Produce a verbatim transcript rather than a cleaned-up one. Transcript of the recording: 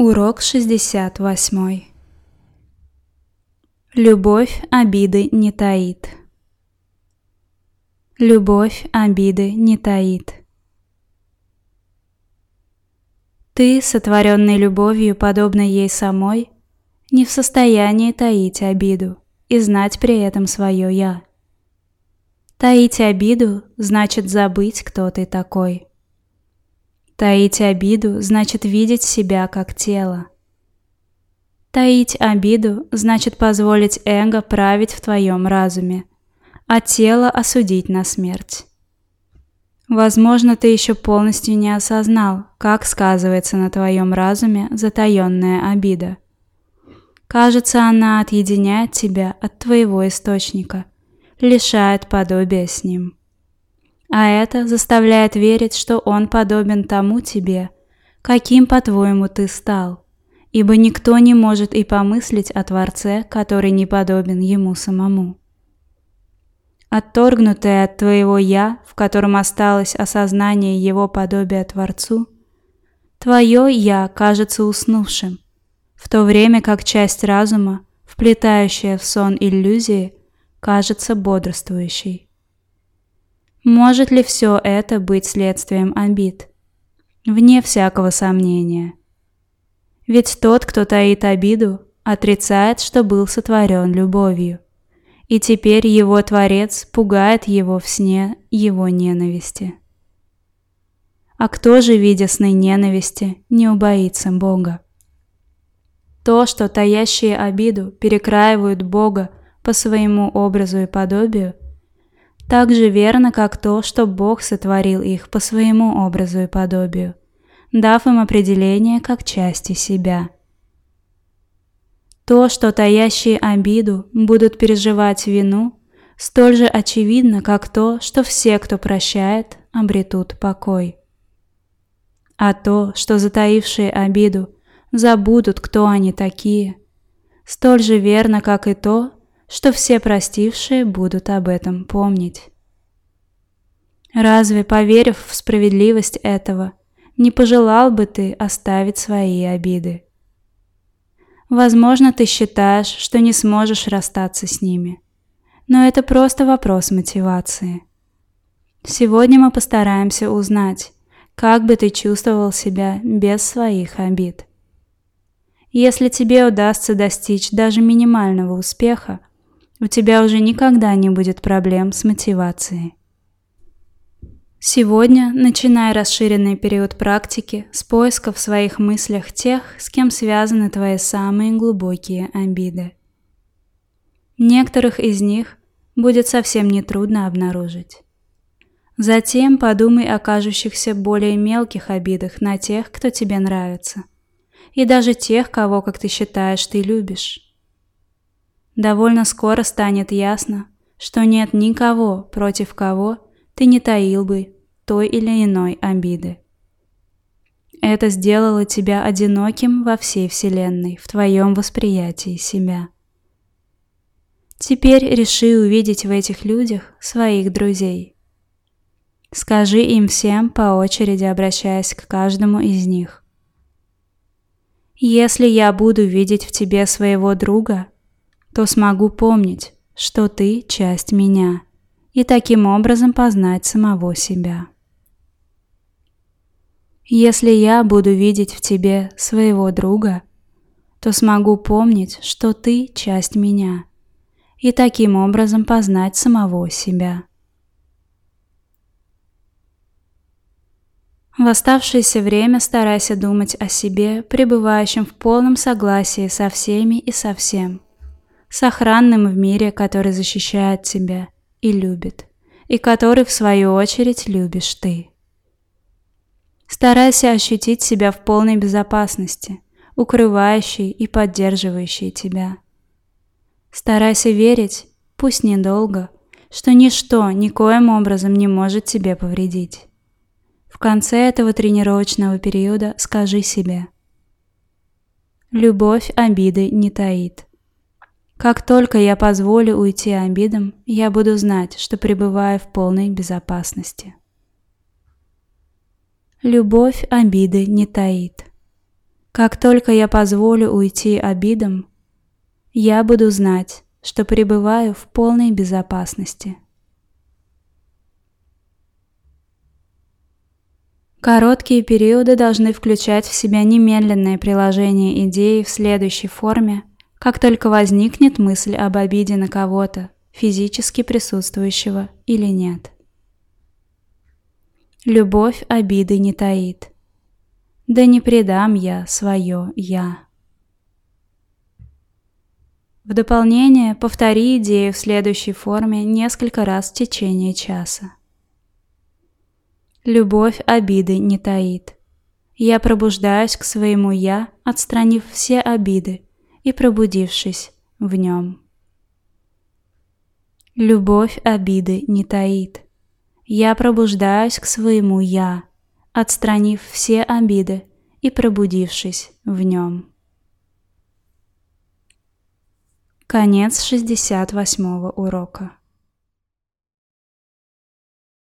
Урок шестьдесят восемь. Любовь обиды не таит. Любовь обиды не таит. Ты, сотворенный любовью, подобно ей самой, не в состоянии таить обиду и знать при этом свое «я». Таить обиду значит забыть, кто ты такой. Таить обиду значит видеть себя как тело. Таить обиду значит позволить эго править в твоем разуме, а тело осудить на смерть. Возможно, ты еще полностью не осознал, как сказывается на твоем разуме затаенная обида. Кажется, она отъединяет тебя от твоего источника, лишает подобия с ним. А это заставляет верить, что он подобен тому тебе, каким, по-твоему, ты стал, ибо никто не может и помыслить о Творце, который не подобен ему самому. Отторгнутое от твоего «я», в котором осталось осознание его подобия Творцу, твое «я» кажется уснувшим, в то время как часть разума, вплетающая в сон иллюзии, кажется бодрствующей. Может ли все это быть следствием обид? Вне всякого сомнения. Ведь тот, кто таит обиду, отрицает, что был сотворен любовью, и теперь его Творец пугает его в сне его ненависти. А кто же, видя сны ненависти, не убоится Бога? То, что таящие обиду перекраивают Бога по своему образу и подобию, так же верно, как то, что Бог сотворил их по своему образу и подобию, дав им определение как части себя. То, что таящие обиду будут переживать вину, столь же очевидно, как то, что все, кто прощает, обретут покой. А то, что затаившие обиду забудут, кто они такие, столь же верно, как и то, что все простившие будут об этом помнить. Разве, поверив в справедливость этого, не пожелал бы ты оставить свои обиды? Возможно, ты считаешь, что не сможешь расстаться с ними, но это просто вопрос мотивации. Сегодня мы постараемся узнать, как бы ты чувствовал себя без своих обид. Если тебе удастся достичь даже минимального успеха, у тебя уже никогда не будет проблем с мотивацией. Сегодня начинай расширенный период практики с поиска в своих мыслях тех, с кем связаны твои самые глубокие обиды. Некоторых из них будет совсем нетрудно обнаружить. Затем подумай о кажущихся более мелких обидах на тех, кто тебе нравится, и даже тех, кого, как ты считаешь, ты любишь. Довольно скоро станет ясно, что нет никого, против кого ты не таил бы той или иной обиды. Это сделало тебя одиноким во всей Вселенной в твоем восприятии себя. Теперь реши увидеть в этих людях своих друзей. Скажи им всем по очереди, обращаясь к каждому из них: «Если я буду видеть в тебе своего друга, то смогу помнить, что ты часть меня, и таким образом познать самого себя. Если я буду видеть в тебе своего друга, то смогу помнить, что ты часть меня, и таким образом познать самого себя». В оставшееся время старайся думать о себе, пребывающем в полном согласии со всеми и со всем, сохранным в мире, который защищает тебя и любит, и который, в свою очередь, любишь ты. Старайся ощутить себя в полной безопасности, укрывающей и поддерживающей тебя. Старайся верить, пусть недолго, что ничто никоим образом не может тебе повредить. В конце этого тренировочного периода скажи себе: «Любовь обиды не таит. Как только я позволю уйти обидам, я буду знать, что пребываю в полной безопасности». Любовь обиды не таит. Как только я позволю уйти обидам, я буду знать, что пребываю в полной безопасности. Короткие периоды должны включать в себя немедленное приложение идеи в следующей форме, как только возникнет мысль об обиде на кого-то, физически присутствующего или нет. Любовь обиды не таит. Да не предам я свое «я». В дополнение повтори идею в следующей форме несколько раз в течение часа. Любовь обиды не таит. Я пробуждаюсь к своему «я», отстранив все обиды и пробудившись в нем. Любовь обиды не таит. Я пробуждаюсь к своему «я», отстранив все обиды и пробудившись в нем. Конец шестьдесят восьмого урока.